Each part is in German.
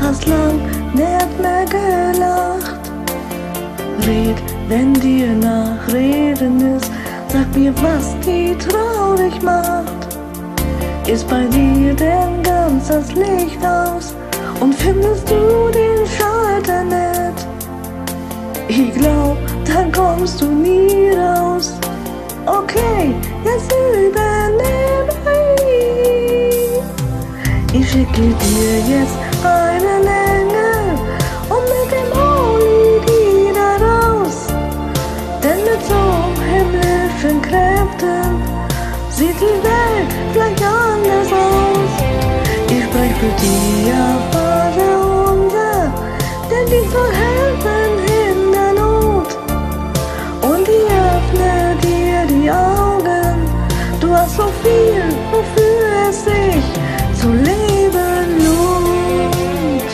hast lang nicht mehr gelacht. Red, wenn dir nach Reden ist, sag mir, was die traurig macht. Ist bei dir denn ganz das Licht aus und findest du den Schalter nicht? Ich glaub, dann kommst du nie raus. Okay, jetzt übernehme ich. Ich schicke dir jetzt einen Engel und mit dem Holy wieder raus. Denn mit so himmlischen Kräften sieht die Welt vielleicht anders aus. Ich sprech für dich, ja, Vater unser, denn die soll helfen in der Not. Und die öffne dir die Augen, du hast so viel, wofür es sich zu leben lohnt.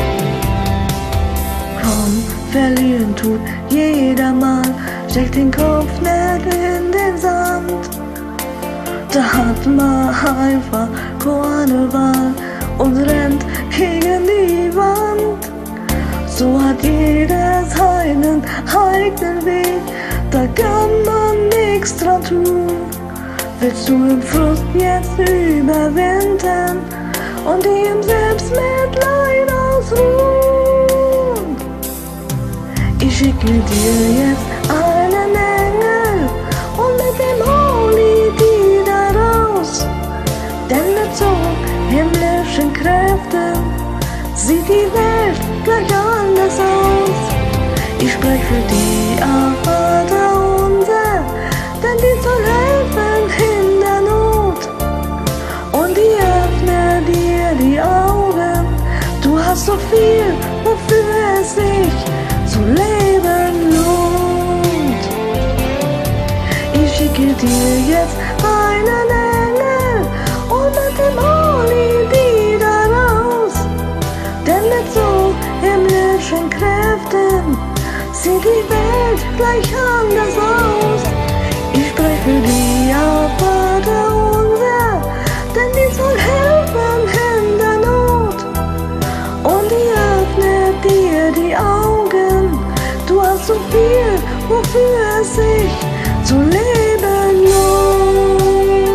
Komm, verlieren tut jeder mal, steck den Kopf nicht in den Sand. Da hat man einfach keine Wahl und rennt gegen die Wand. So hat jeder seinen eigenen Weg, da kann man nichts dran tun. Willst du im Frust jetzt überwinden und dich im Selbstmitleid ausruhen? Ich schicke dir jetzt einen Engel und mit dem Holy wieder raus. Denn mit so himmlischen Kräften sieht die Welt gleich anders aus. Ich sprech für die, Vater unser, denn die soll helfen in der Not. Und die öffne dir die Augen, du hast so viel, wofür es sich zu leben lohnt. Ich schicke dir jetzt einen Engel und mit dem Holy wieder raus. Denn mit so himmlischen Kräften sieht die Welt gleich anders aus. Ich sprech für die, Vater unser, denn die soll helfen in der Not. Und die öffnet dir die Augen, du hast so viel, wofür es sich zu leben lohnt.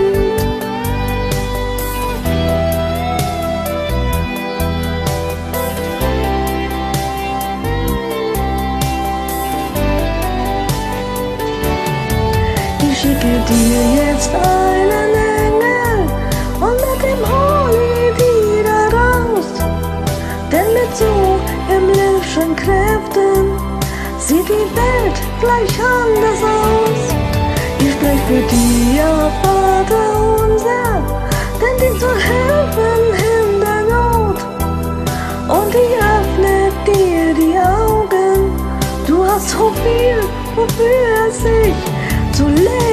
Ich schicke dir jetzt einen Engel und mit dem Holy wieder raus. Denn mit so himmlischen Kräften sieht die Welt gleich anders aus. Ich sprech für die, Vater unser, denn die soll helfen in der Not. Und die öffnet dir die Augen, du hast so viel, wofür es sich zu leben